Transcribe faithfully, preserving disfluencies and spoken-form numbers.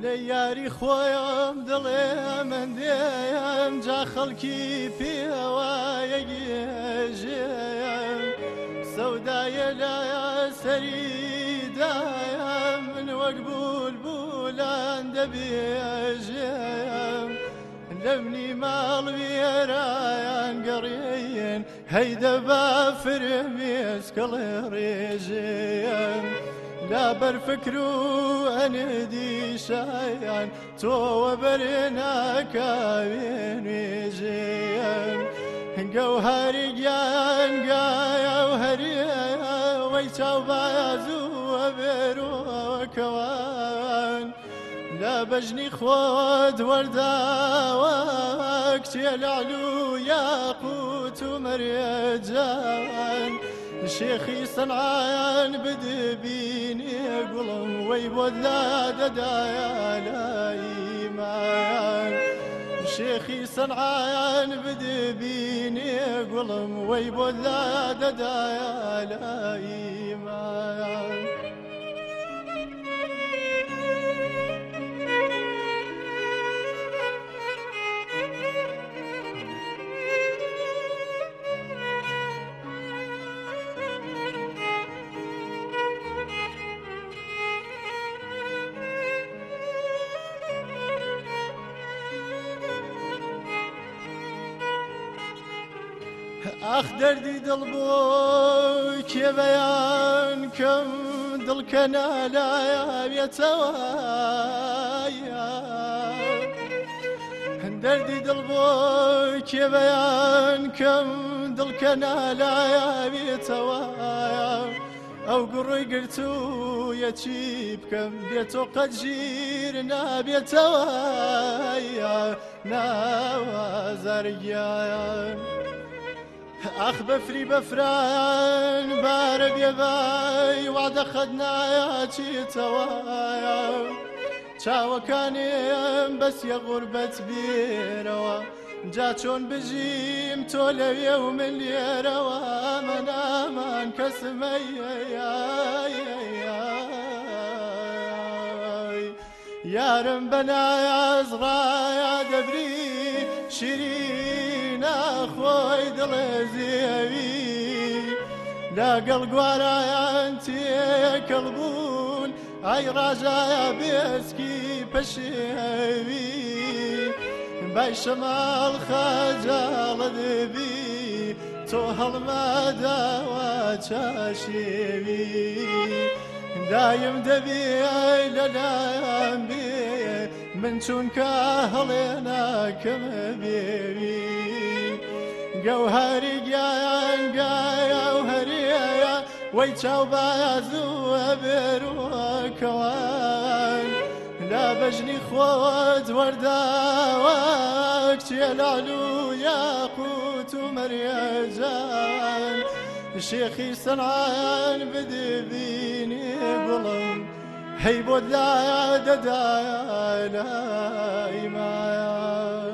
لياري خويم دڵێ من دێم جا خەڵکی پێوایەگێژێم سەودایە لایە سەریدایم من وەک بولبولان دەبێژێم لەمنی ماڵ وێرایان گەڕێن هەیدە بافرمێز کەڵێ ڕێژێم لا بەرفکر و ئەنێدی شایان تۆوە بەرێناکاوێ نوێژێم گەوهەری گیان گایە و هەریە وەی چاو بازووە بێرۆکەوان لا بەژنی خۆت وەرداوە کچێ لەعل و یاقوت و مەرێجان شێخی سەنعان بدبینێ گوڵم وەی بۆ دادەدایە لای مایان شێخی سەنعان بدبینێ گوڵم وەی بۆ دادەدایە لای مایان ئاخ دەردی دڵ بۆ کێ بەیان کەم دڵکە نالایەوێتەوە دەردی دڵ بۆ کێ بەیان کەم دڵکە نالایەوێتەوە ئەو گوڕۆی گرتوویە چی بکەم بێتۆ قەت ژیر نابێتەوە ناوازارگیان ئاخ بەفری بەفران بارە بێبای وادە خەدنایە چیتەوە چاوەکانێم بەسیە غوربەت بێرەوە جا چۆن بژیم تۆ لەوێ و من لێرەوە مەنامان کەسمەیە یارم بەنایاز ڕایە دەبری شیرین ناخۆی دڵێ زێوی لەگەڵ گوارایان تێکەڵ بوون ئای ڕاژایە بێسکی پەشێوی بای شەماڵ خەجاڵە دەبی تۆ هەڵمەداوە چاشێوی دایم دەبێ لەلایەن بێ من چونکە هەڵێناکەمە بێوی گەوهەری گیان گایە و هەریە وەی چاو بازووە بێرۆکەوان لا بەژنی خۆت وەرداوە کچێ لەعل و یاقوت و مەرێجان شێخی سەنعان بدبینێ گوڵم هەی بۆ دایە دەدایە لای مایان